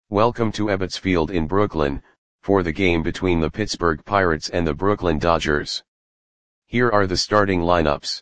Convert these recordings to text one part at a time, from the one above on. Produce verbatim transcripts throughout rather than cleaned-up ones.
Welcome to Ebbets Field in Brooklyn, for the game between the Pittsburgh Pirates and the Brooklyn Dodgers. Here are the starting lineups.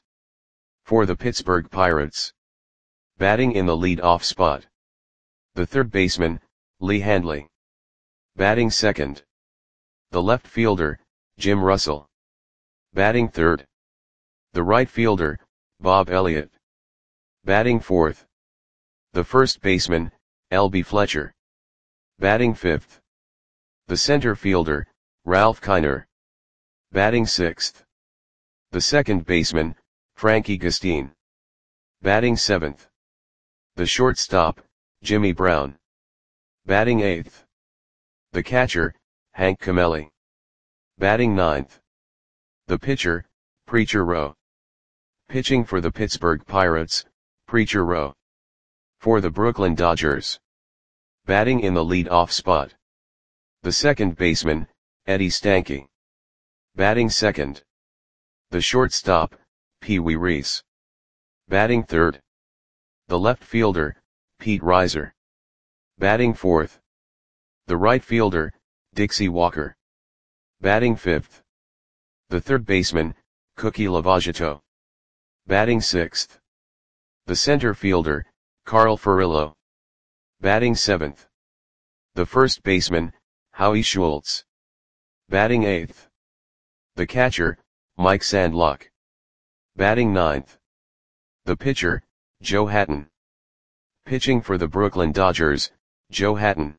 For the Pittsburgh Pirates. Batting in the lead-off spot. The third baseman, Lee Handley. Batting second. The left fielder, Jim Russell. Batting third. The right fielder, Bob Elliott. Batting fourth. The first baseman, L B Fletcher. Batting fifth. The center fielder, Ralph Kiner. Batting sixth. The second baseman, Frankie Gustin. Batting seventh. The shortstop, Jimmy Brown. Batting eighth. The catcher, Hank Cameli. Batting ninth. The pitcher, Preacher Rowe. Pitching for the Pittsburgh Pirates, Preacher Rowe. For the Brooklyn Dodgers. Batting in the lead-off spot. The second baseman, Eddie Stanky. Batting second. The shortstop, Pee Wee Reese. Batting third. The left fielder, Pete Reiser. Batting fourth. The right fielder, Dixie Walker. Batting fifth. The third baseman, Cookie Lavagetto. Batting sixth. The center fielder, Carl Furillo. Batting seventh. The first baseman, Howie Schultz. Batting eighth. The catcher, Mike Sandlock. Batting ninth. The pitcher, Joe Hatton. Pitching for the Brooklyn Dodgers, Joe Hatton.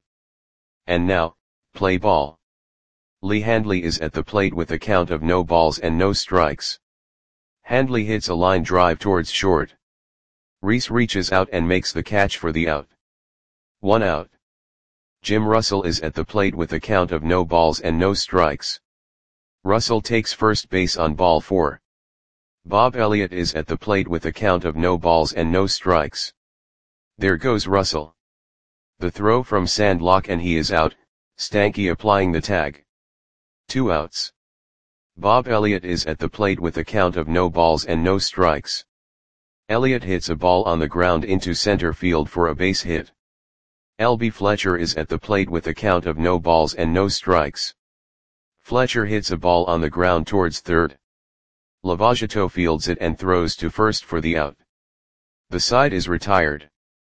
And now, play ball. Lee Handley is at the plate with a count of no balls and no strikes. Handley hits a line drive towards short. Reese reaches out and makes the catch for the out. One out. Jim Russell is at the plate with a count of no balls and no strikes. Russell takes first base on ball four. Bob Elliott is at the plate with a count of no balls and no strikes. There goes Russell. The throw from Sandlock and he is out, Stanky applying the tag. Two outs. Bob Elliott is at the plate with a count of no balls and no strikes. Elliott hits a ball on the ground into center field for a base hit. L B Fletcher is at the plate with a count of no balls and no strikes. Fletcher hits a ball on the ground towards third. Lavagetto fields it and throws to first for the out. The side is retired.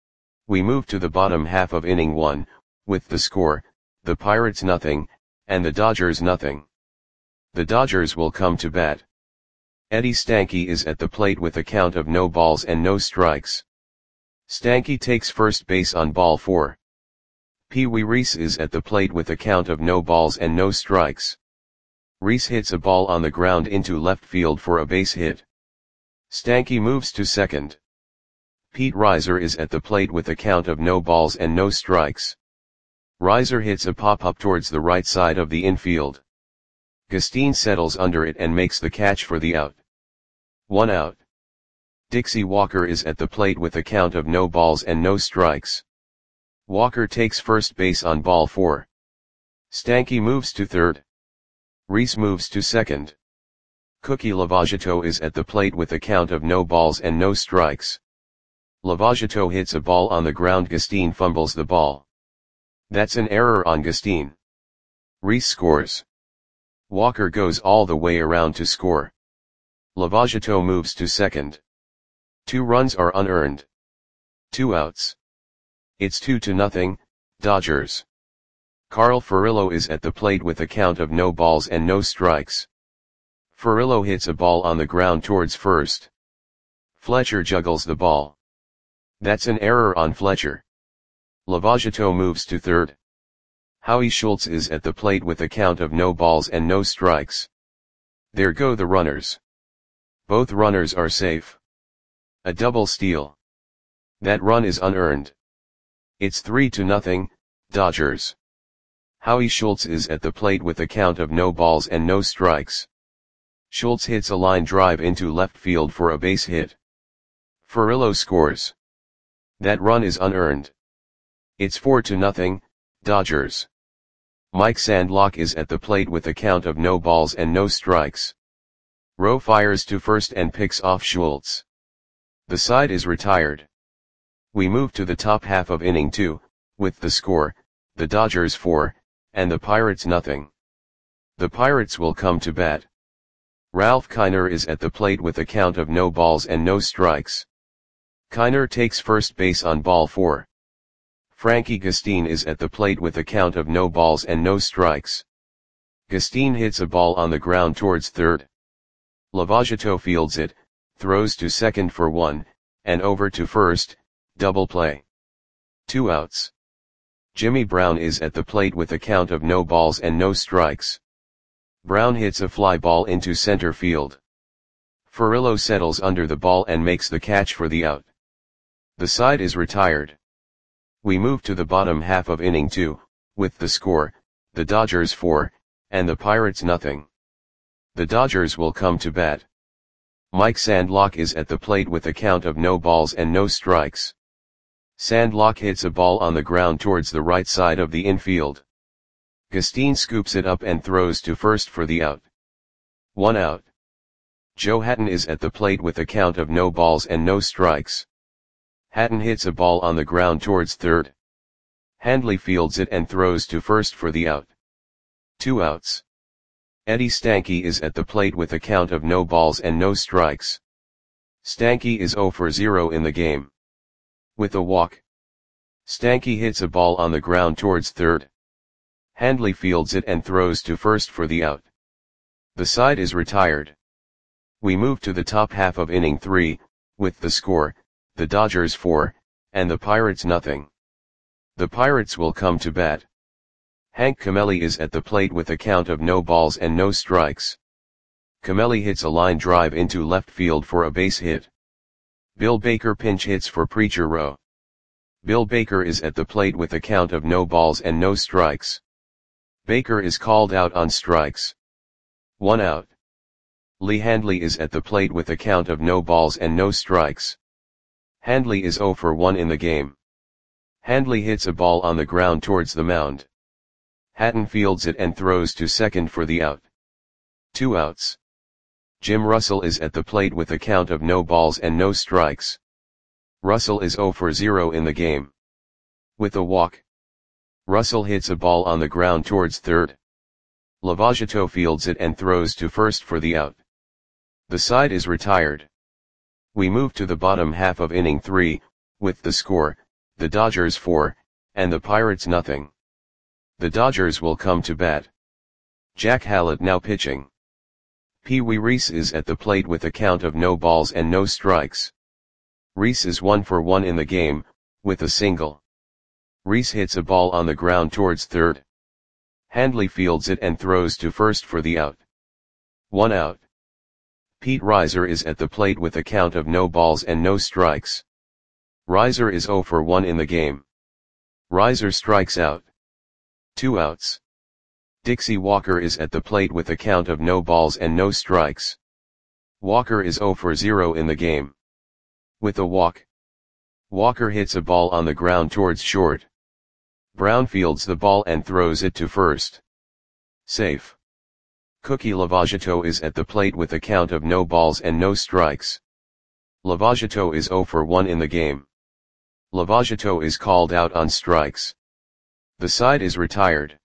We move to the bottom half of inning one, with the score, the Pirates nothing, and the Dodgers nothing. The Dodgers will come to bat. Eddie Stanky is at the plate with a count of no balls and no strikes. Stanky takes first base on ball four. Pee Wee Reese is at the plate with a count of no balls and no strikes. Reese hits a ball on the ground into left field for a base hit. Stanky moves to second. Pete Reiser is at the plate with a count of no balls and no strikes. Reiser hits a pop-up towards the right side of the infield. Gustin settles under it and makes the catch for the out. One out. Dixie Walker is at the plate with a count of no balls and no strikes. Walker takes first base on ball four. Stanky moves to third. Reese moves to second. Cookie Lavagetto is at the plate with a count of no balls and no strikes. Lavagetto hits a ball on the ground. Gustin fumbles the ball. That's an error on Gustin. Reese scores. Walker goes all the way around to score. Lavagetto moves to second. Two runs are unearned. Two outs. It's two to nothing, Dodgers. Carl Furillo is at the plate with a count of no balls and no strikes. Furillo hits a ball on the ground towards first. Fletcher juggles the ball. That's an error on Fletcher. Lavagetto moves to third. Howie Schultz is at the plate with a count of no balls and no strikes. There go the runners. Both runners are safe. A double steal. That run is unearned. It's three to nothing, Dodgers. Howie Schultz is at the plate with a count of no balls and no strikes. Schultz hits a line drive into left field for a base hit. Furillo scores. That run is unearned. It's four to nothing, Dodgers. Mike Sandlock is at the plate with a count of no balls and no strikes. Rowe fires to first and picks off Schultz. The side is retired. We move to the top half of inning two, with the score, the Dodgers four, and the Pirates nothing. The Pirates will come to bat. Ralph Kiner is at the plate with a count of no balls and no strikes. Kiner takes first base on ball four. Frankie Gustin is at the plate with a count of no balls and no strikes. Gustin hits a ball on the ground towards third. Lavagetto fields it, throws to second for one, and over to first, double play. Two outs. Jimmy Brown is at the plate with a count of no balls and no strikes. Brown hits a fly ball into center field. Furillo settles under the ball and makes the catch for the out. The side is retired. We move to the bottom half of inning two, with the score, the Dodgers four, and the Pirates nothing. The Dodgers will come to bat. Mike Sandlock is at the plate with a count of no balls and no strikes. Sandlock hits a ball on the ground towards the right side of the infield. Gustin scoops it up and throws to first for the out. One out. Joe Hatton is at the plate with a count of no balls and no strikes. Hatton hits a ball on the ground towards third. Handley fields it and throws to first for the out. Two outs. Eddie Stanky is at the plate with a count of no balls and no strikes. Stanky is zero for zero in the game. With a walk. Stanky hits a ball on the ground towards third. Handley fields it and throws to first for the out. The side is retired. We move to the top half of inning three, with the score, the Dodgers four, and the Pirates nothing. The Pirates will come to bat. Hank Camelli is at the plate with a count of no balls and no strikes. Camelli hits a line drive into left field for a base hit. Bill Baker pinch hits for Preacher Row. Bill Baker is at the plate with a count of no balls and no strikes. Baker is called out on strikes. One out. Lee Handley is at the plate with a count of no balls and no strikes. Handley is zero for one in the game. Handley hits a ball on the ground towards the mound. Hatton fields it and throws to second for the out. Two outs. Jim Russell is at the plate with a count of no balls and no strikes. Russell is zero for zero in the game. With a walk. Russell hits a ball on the ground towards third. Lavagetto fields it and throws to first for the out. The side is retired. We move to the bottom half of inning three, with the score, the Dodgers four, and the Pirates nothing. The Dodgers will come to bat. Jack Hallett now pitching. Pee Wee Reese is at the plate with a count of no balls and no strikes. Reese is one for one in the game, with a single. Reese hits a ball on the ground towards third. Handley fields it and throws to first for the out. One out. Pete Reiser is at the plate with a count of no balls and no strikes. Reiser is zero for one in the game. Reiser strikes out. Two outs. Dixie Walker is at the plate with a count of no balls and no strikes. Walker is zero for zero in the game. With a walk. Walker hits a ball on the ground towards short. Brown fields the ball and throws it to first. Safe. Cookie Lavagetto is at the plate with a count of no balls and no strikes. Lavagetto is zero for one in the game. Lavagetto is called out on strikes. The side is retired.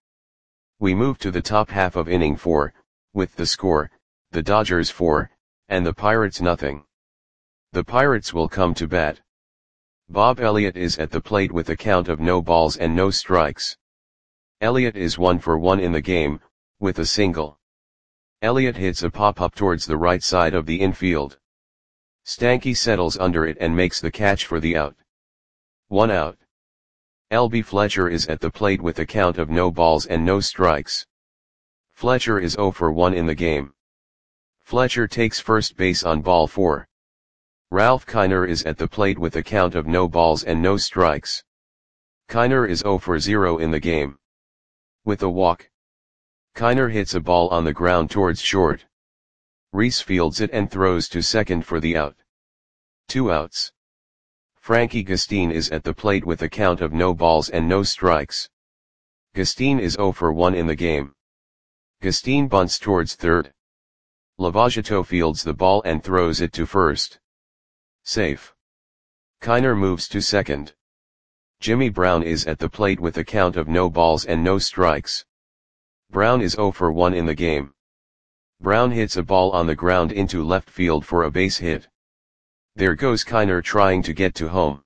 We move to the top half of inning four, with the score, the Dodgers four, and the Pirates nothing. The Pirates will come to bat. Bob Elliott is at the plate with a count of no balls and no strikes. Elliott is one for one in the game, with a single. Elliott hits a pop-up towards the right side of the infield. Stanky settles under it and makes the catch for the out. One out. L B Fletcher is at the plate with a count of no balls and no strikes. Fletcher is zero for one in the game. Fletcher takes first base on ball four. Ralph Kiner is at the plate with a count of no balls and no strikes. Kiner is zero for zero in the game. With a walk. Kiner hits a ball on the ground towards short. Reese fields it and throws to second for the out. Two outs. Frankie Gustin is at the plate with a count of no balls and no strikes. Gustin is zero for one in the game. Gustin bunts towards third. Lavagetto fields the ball and throws it to first. Safe. Kiner moves to second. Jimmy Brown is at the plate with a count of no balls and no strikes. Brown is zero for one in the game. Brown hits a ball on the ground into left field for a base hit. There goes Kiner trying to get to home.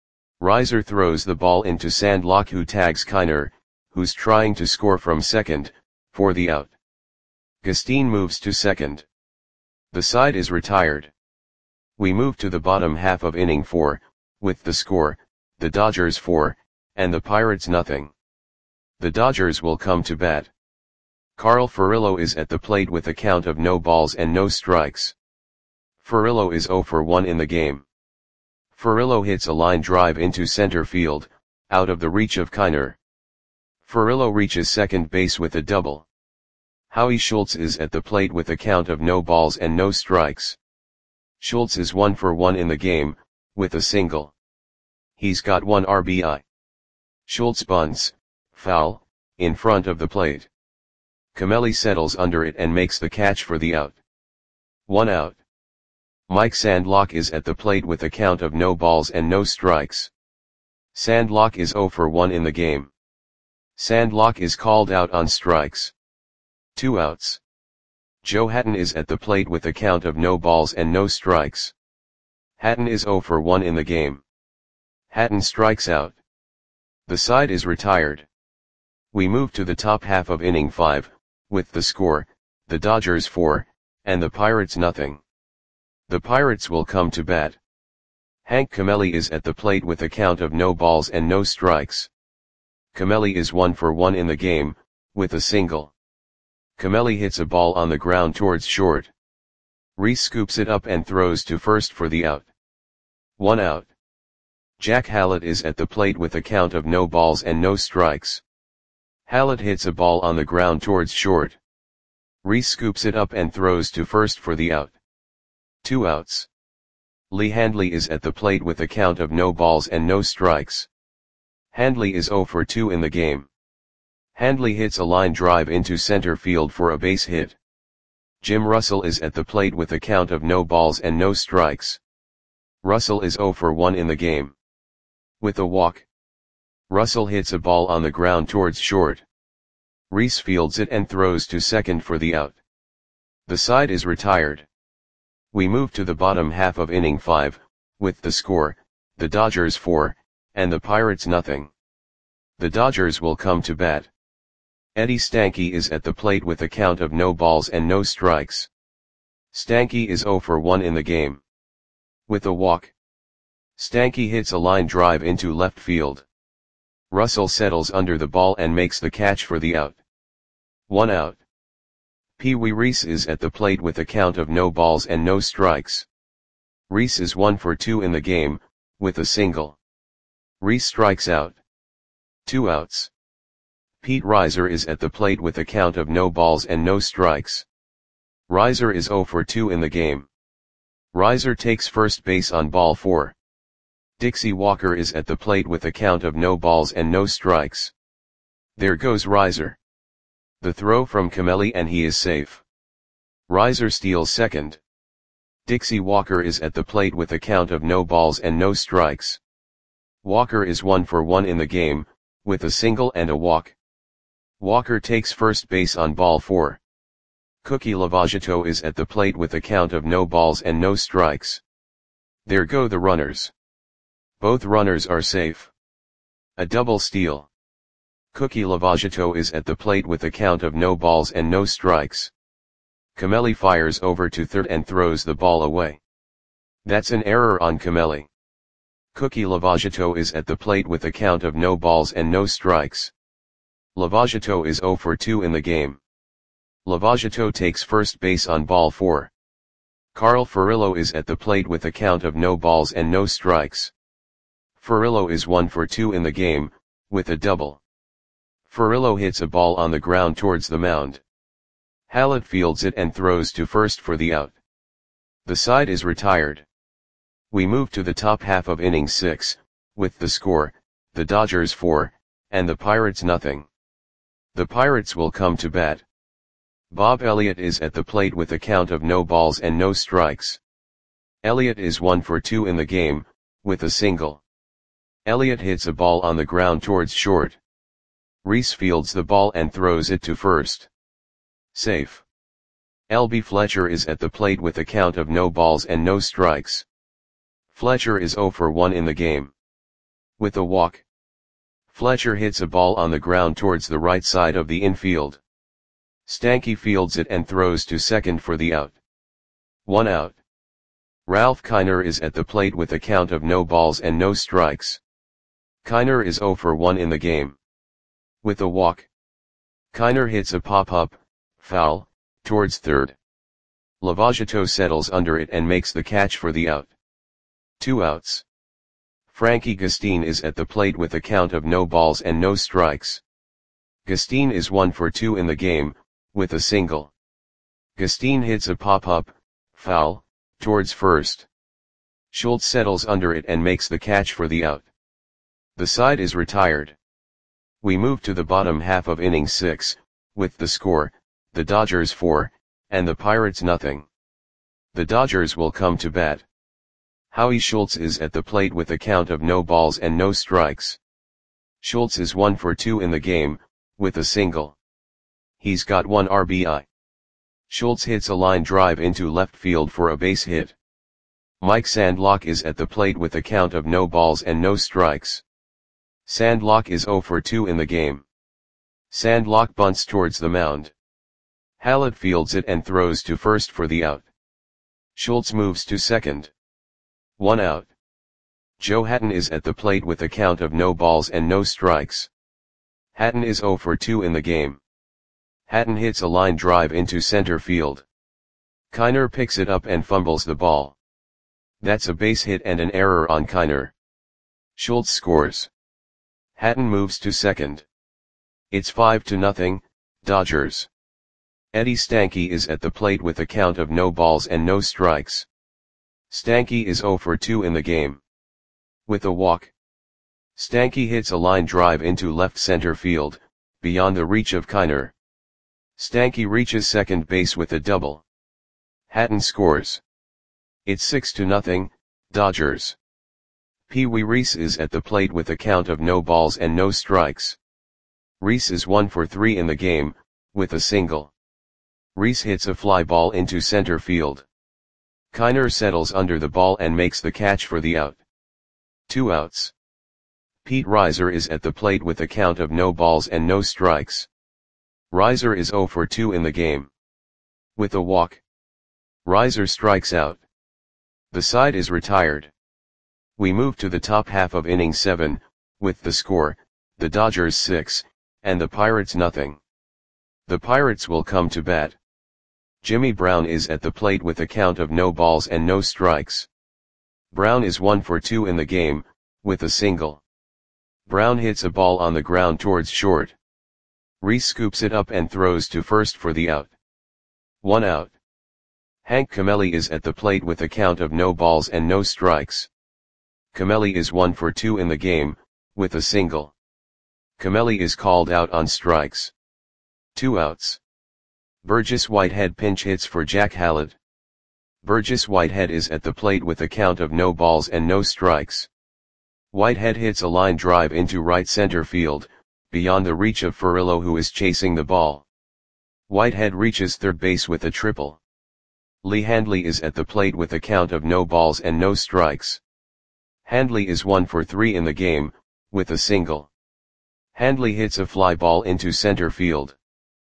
Riser throws the ball into Sandlock, who tags Kiner, who's trying to score from second, for the out. Gustine moves to second. The side is retired. We move to the bottom half of inning four, with the score, the Dodgers four, and the Pirates nothing. The Dodgers will come to bat. Carl Furillo is at the plate with a count of no balls and no strikes. Furillo is zero for one in the game. Furillo hits a line drive into center field, out of the reach of Kiner. Furillo reaches second base with a double. Howie Schultz is at the plate with a count of no balls and no strikes. Schultz is one for one in the game, with a single. He's got one R B I. Schultz bunts, foul, in front of the plate. Comelli settles under it and makes the catch for the out. One out. Mike Sandlock is at the plate with a count of no balls and no strikes. Sandlock is zero for one in the game. Sandlock is called out on strikes. Two outs. Joe Hatton is at the plate with a count of no balls and no strikes. Hatton is zero for one in the game. Hatton strikes out. The side is retired. We move to the top half of inning five, with the score, the Dodgers four, and the Pirates nothing. The Pirates will come to bat. Hank Comelli is at the plate with a count of no balls and no strikes. Comelli is one for one in the game, with a single. Comelli hits a ball on the ground towards short. Reese scoops it up and throws to first for the out. One out. Jack Hallett is at the plate with a count of no balls and no strikes. Hallett hits a ball on the ground towards short. Reese scoops it up and throws to first for the out. Two outs. Lee Handley is at the plate with a count of no balls and no strikes. Handley is zero for two in the game. Handley hits a line drive into center field for a base hit. Jim Russell is at the plate with a count of no balls and no strikes. Russell is zero for one in the game. With a walk. Russell hits a ball on the ground towards short. Reese fields it and throws to second for the out. The side is retired. We move to the bottom half of inning five, with the score, the Dodgers four, and the Pirates nothing. The Dodgers will come to bat. Eddie Stanky is at the plate with a count of no balls and no strikes. Stanky is zero for one in the game. With a walk. Stanky hits a line drive into left field. Russell settles under the ball and makes the catch for the out. One out. Pee Wee Reese is at the plate with a count of no balls and no strikes. Reese is one for two in the game, with a single. Reese strikes out. Two outs. Pete Riser is at the plate with a count of no balls and no strikes. Riser is zero for two in the game. Riser takes first base on ball four. Dixie Walker is at the plate with a count of no balls and no strikes. There goes Riser. The throw from Comelli and he is safe. Riser steals second. Dixie Walker is at the plate with a count of no balls and no strikes. Walker is one for one in the game, with a single and a walk. Walker takes first base on ball four. Cookie Lavagetto is at the plate with a count of no balls and no strikes. There go the runners. Both runners are safe. A double steal. Cookie Lavagetto is at the plate with a count of no balls and no strikes. Comelli fires over to third and throws the ball away. That's an error on Comelli. Cookie Lavagetto is at the plate with a count of no balls and no strikes. Lavagetto is zero for two in the game. Lavagetto takes first base on ball four. Carl Furillo is at the plate with a count of no balls and no strikes. Furillo is one for two in the game, with a double. Furillo hits a ball on the ground towards the mound. Hallett fields it and throws to first for the out. The side is retired. We move to the top half of inning six, with the score, the Dodgers four, and the Pirates nothing. The Pirates will come to bat. Bob Elliott is at the plate with a count of no balls and no strikes. Elliott is one for two in the game, with a single. Elliott hits a ball on the ground towards short. Reese fields the ball and throws it to first. Safe. L B Fletcher is at the plate with a count of no balls and no strikes. Fletcher is zero for one in the game. With a walk. Fletcher hits a ball on the ground towards the right side of the infield. Stanky fields it and throws to second for the out. One out. Ralph Kiner is at the plate with a count of no balls and no strikes. Kiner is zero for one in the game. With a walk. Kiner hits a pop-up, foul, towards third. Lavagetto settles under it and makes the catch for the out. Two outs. Frankie Gustine is at the plate with a count of no balls and no strikes. Gustine is one for two in the game, with a single. Gustine hits a pop-up, foul, towards first. Schultz settles under it and makes the catch for the out. The side is retired. We move to the bottom half of inning six, with the score, the Dodgers four, and the Pirates nothing. The Dodgers will come to bat. Howie Schultz is at the plate with a count of no balls and no strikes. Schultz is one for two in the game, with a single. He's got one R B I. Schultz hits a line drive into left field for a base hit. Mike Sandlock is at the plate with a count of no balls and no strikes. Sandlock is zero for two in the game. Sandlock bunts towards the mound. Hallett fields it and throws to first for the out. Schultz moves to second. One out. Joe Hatton is at the plate with a count of no balls and no strikes. Hatton is zero for two in the game. Hatton hits a line drive into center field. Kiner picks it up and fumbles the ball. That's a base hit and an error on Kiner. Schultz scores. Hatton moves to second. It's five to nothing, Dodgers. Eddie Stanky is at the plate with a count of no balls and no strikes. Stanky is zero for two in the game. With a walk. Stanky hits a line drive into left center field, beyond the reach of Kiner. Stanky reaches second base with a double. Hatton scores. It's six to nothing, Dodgers. Pee Wee Reese is at the plate with a count of no balls and no strikes. Reese is one for three in the game, with a single. Reese hits a fly ball into center field. Kiner settles under the ball and makes the catch for the out. Two outs. Pete Reiser is at the plate with a count of no balls and no strikes. Reiser is zero for two in the game. With a walk. Reiser strikes out. The side is retired. We move to the top half of inning seven, with the score, the Dodgers six, and the Pirates nothing. The Pirates will come to bat. Jimmy Brown is at the plate with a count of no balls and no strikes. Brown is one for two in the game, with a single. Brown hits a ball on the ground towards short. Reese scoops it up and throws to first for the out. One out. Hank Camelli is at the plate with a count of no balls and no strikes. Camelli is one for two in the game, with a single. Camelli is called out on strikes. Two outs. Burgess Whitehead pinch hits for Jack Hallett. Burgess Whitehead is at the plate with a count of no balls and no strikes. Whitehead hits a line drive into right center field, beyond the reach of Furillo, who is chasing the ball. Whitehead reaches third base with a triple. Lee Handley is at the plate with a count of no balls and no strikes. Handley is one for three in the game, with a single. Handley hits a fly ball into center field.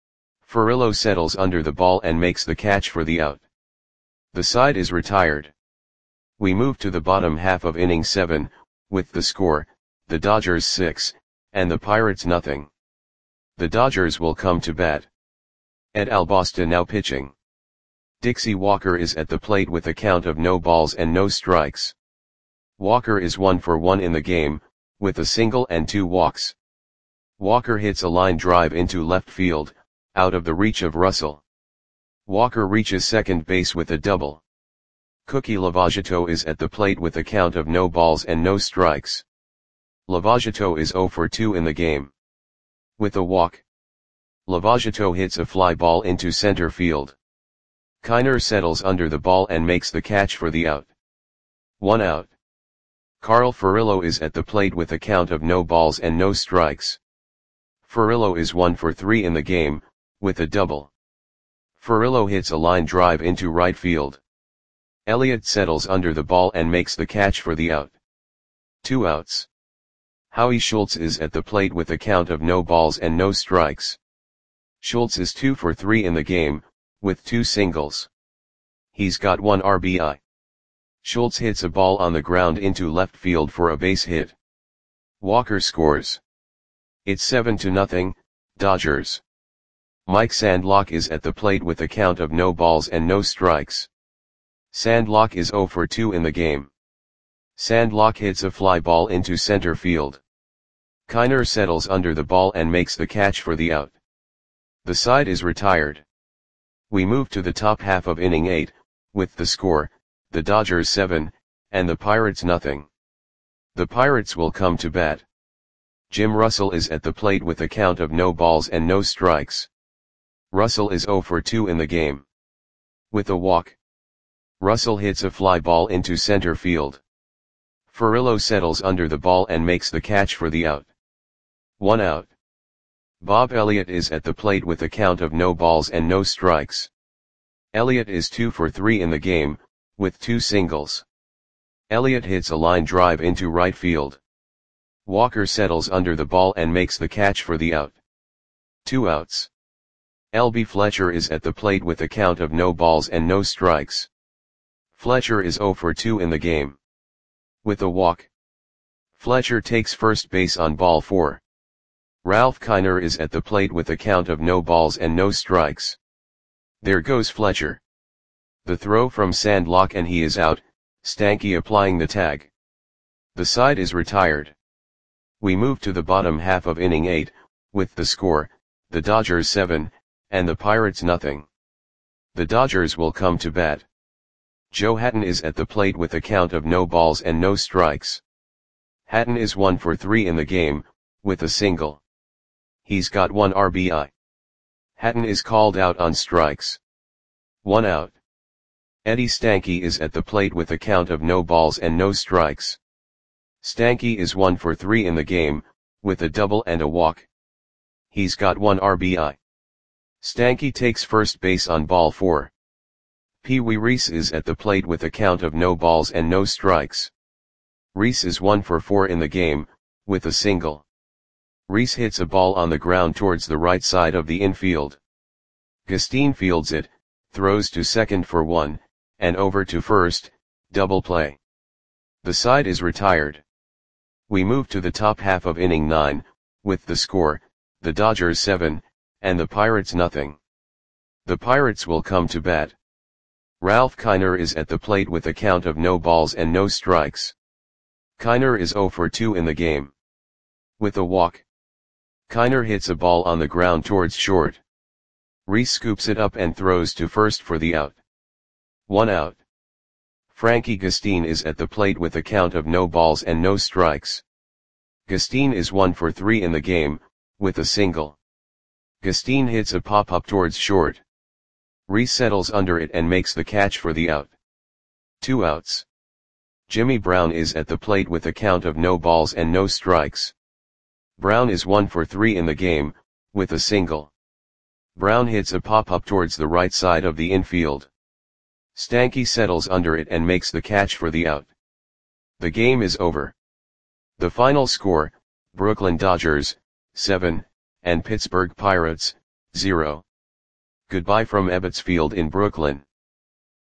Furillo settles under the ball and makes the catch for the out. The side is retired. We move to the bottom half of inning seven, with the score, the Dodgers six, and the Pirates nothing. The Dodgers will come to bat. Ed Albosta now pitching. Dixie Walker is at the plate with a count of no balls and no strikes. Walker is one for one in the game, with a single and two walks. Walker hits a line drive into left field, out of the reach of Russell. Walker reaches second base with a double. Cookie Lavagetto is at the plate with a count of no balls and no strikes. Lavagetto is zero for two in the game. With a walk. Lavagetto hits a fly ball into center field. Kiner settles under the ball and makes the catch for the out. One out. Carl Furillo is at the plate with a count of no balls and no strikes. Furillo is one for three in the game, with a double. Furillo hits a line drive into right field. Elliott settles under the ball and makes the catch for the out. Two outs. Howie Schultz is at the plate with a count of no balls and no strikes. Schultz is two for three in the game, with two singles. He's got one R B I. Schultz hits a ball on the ground into left field for a base hit. Walker scores. It's seven to nothing, Dodgers. Mike Sandlock is at the plate with a count of no balls and no strikes. Sandlock is zero for two in the game. Sandlock hits a fly ball into center field. Kiner settles under the ball and makes the catch for the out. The side is retired. We move to the top half of inning eight, with the score, the Dodgers seven, and the Pirates nothing. The Pirates will come to bat. Jim Russell is at the plate with a count of no balls and no strikes. Russell is zero for two in the game. With a walk. Russell hits a fly ball into center field. Furillo settles under the ball and makes the catch for the out. One out. Bob Elliott is at the plate with a count of no balls and no strikes. Elliott is two for three in the game, with two singles. Elliott hits a line drive into right field. Walker settles under the ball and makes the catch for the out. Two outs. L B Fletcher is at the plate with a count of no balls and no strikes. Fletcher is zero for two in the game. With a walk. Fletcher takes first base on ball four. Ralph Kiner is at the plate with a count of no balls and no strikes. There goes Fletcher. The throw from Sandlock and he is out, Stanky applying the tag. The side is retired. We move to the bottom half of inning eight, with the score, the Dodgers seven, and the Pirates nothing. The Dodgers will come to bat. Joe Hatton is at the plate with a count of no balls and no strikes. Hatton is one for three in the game, with a single. He's got one R B I. Hatton is called out on strikes. One out. Eddie Stanky is at the plate with a count of no balls and no strikes. Stanky is one for three in the game, with a double and a walk. He's got one R B I. Stanky takes first base on ball four. Pee Wee Reese is at the plate with a count of no balls and no strikes. Reese is one for four in the game, with a single. Reese hits a ball on the ground towards the right side of the infield. Gustine fields it, throws to second for one, and over to first, double play. The side is retired. We move to the top half of inning nine, with the score, the Dodgers seven, and the Pirates nothing. The Pirates will come to bat. Ralph Kiner is at the plate with a count of no balls and no strikes. Kiner is zero for two in the game. With a walk. Kiner hits a ball on the ground towards short. Reese scoops it up and throws to first for the out. One out. Frankie Gustine is at the plate with a count of no balls and no strikes. Gustine is one for three in the game, with a single. Gustine hits a pop-up towards short. Reese settles under it and makes the catch for the out. Two outs. Jimmy Brown is at the plate with a count of no balls and no strikes. Brown is one for three in the game, with a single. Brown hits a pop-up towards the right side of the infield. Stanky settles under it and makes the catch for the out. The game is over. The final score, Brooklyn Dodgers, seven, and Pittsburgh Pirates, zero. Goodbye from Ebbets Field in Brooklyn.